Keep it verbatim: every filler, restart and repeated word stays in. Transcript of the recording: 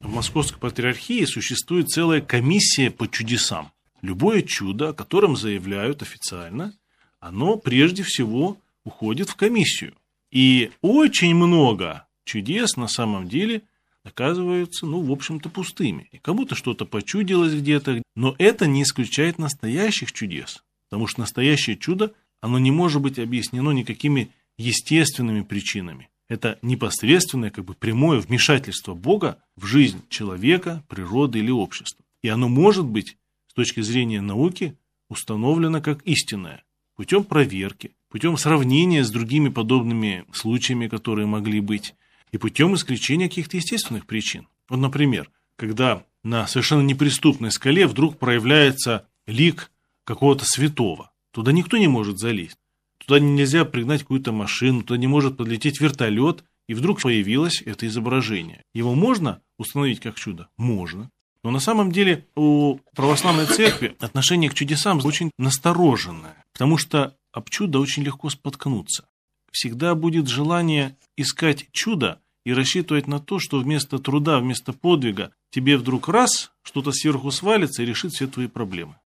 в Московской Патриархии существует целая комиссия по чудесам. Любое чудо, о котором заявляют официально, оно прежде всего уходит в комиссию. И очень много чудес на самом деле оказываются, ну, в общем-то, пустыми. И кому-то что-то почудилось где-то, но это не исключает настоящих чудес. Потому что настоящее чудо, оно не может быть объяснено никакими естественными причинами. Это непосредственное, как бы прямое вмешательство Бога в жизнь человека, природы или общества. И оно может быть, с точки зрения науки, установлено как истинное путем проверки, путем сравнения с другими подобными случаями, которые могли быть, и путем исключения каких-то естественных причин. Вот, например, когда на совершенно неприступной скале вдруг проявляется лик какого-то святого, туда никто не может залезть. Туда нельзя пригнать какую-то машину, туда не может подлететь вертолет, и вдруг появилось это изображение. Его можно установить как чудо? Можно. Но на самом деле у православной церкви отношение к чудесам очень настороженное, потому что об чудо очень легко споткнуться. Всегда будет желание искать чудо и рассчитывать на то, что вместо труда, вместо подвига тебе вдруг раз, что-то сверху свалится и решит все твои проблемы.